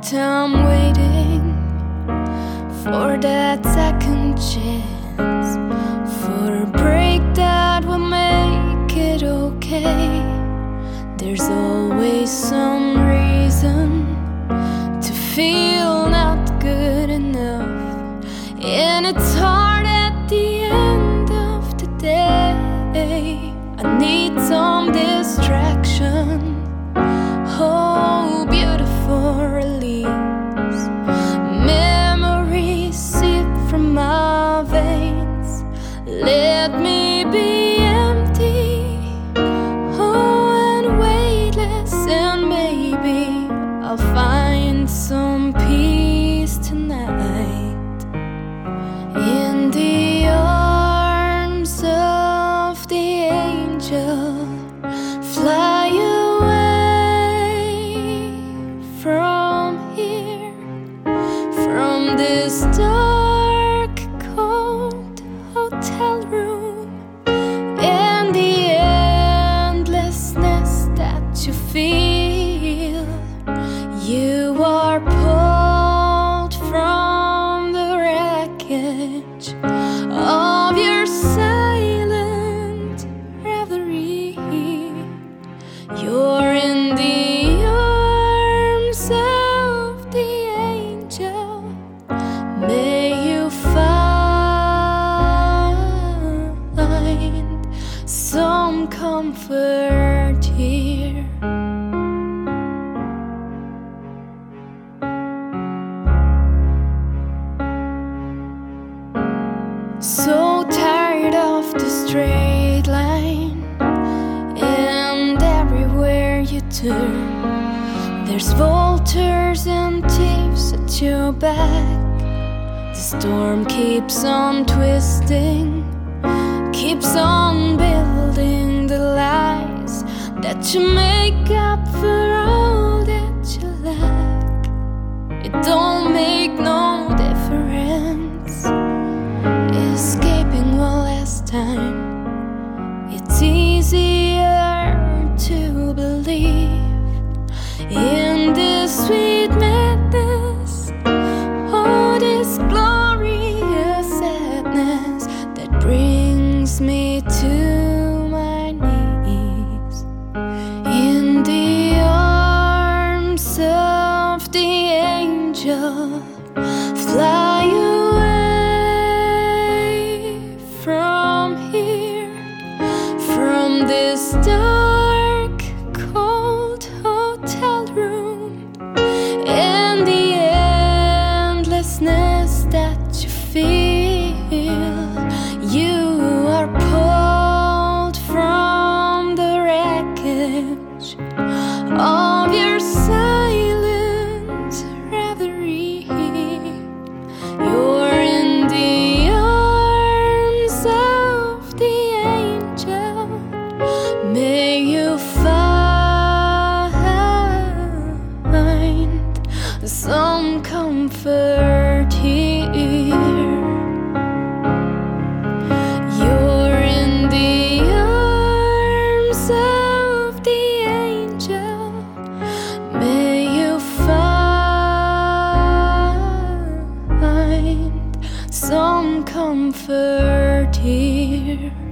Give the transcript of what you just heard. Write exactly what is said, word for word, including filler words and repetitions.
time waiting for that second chance, for a break that will make it okay. There's always some reason to feel not good enough, and it's hard at the end of the day. I need some distraction, oh, beautiful release. Memories seep from my veins, let me be empty, oh, and weightless, and maybe I'll find some peace tonight in the arms of the angel. Fly away from here, from this dark, cold hotel room, and the endlessness that you feel. You are pulled from the wreckage of your silent reverie. You're in the arms of the angel. May you find some comfort here. So tired of the straight line, and everywhere you turn there's vultures and thieves at your back. The storm keeps on twisting, keeps on building the lies that you make up for all that you lack. It don't make no difference escaping one last time. It's easier to believe in this sweet madness, oh, this glorious sadness that brings me to my knees. In the arms of the angel, fly away from here, from this dark, cold hotel room, and the endlessness that you feel. You are pulled from the wreckage of your silent reverie. You're in the arms of the angel. May you find some comfort here. You're in the arms of the angel. May you find some comfort here.